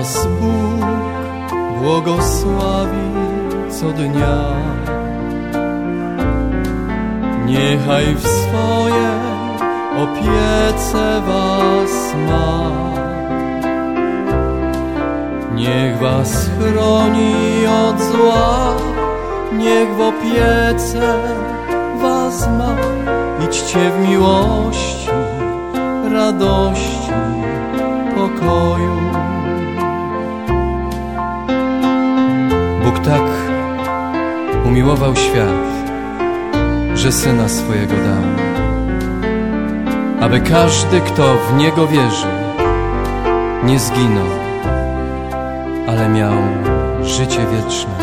Was Bóg błogosławi co dnia. Niechaj w swojej opiece Was ma. Niech Was chroni od zła, niech w opiece Was ma. Idźcie w miłości, radości, pokoju. Bóg tak umiłował świat, że Syna swojego dał, aby każdy, kto w Niego wierzy, nie zginął, ale miał życie wieczne.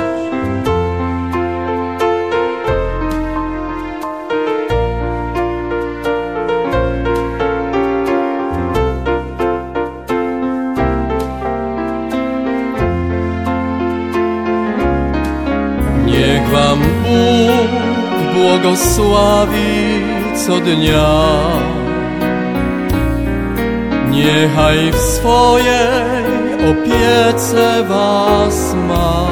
Niech Wam Bóg błogosławi co dnia. Niechaj w swojej opiece Was ma.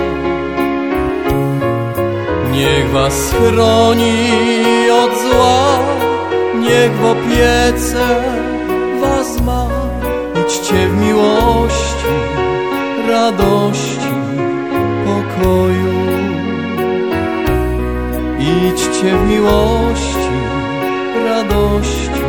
Niech Was chroni od zła, niech w opiece Was ma. Idźcie w miłości, radości, pokoju. Idźcie w miłości, radości,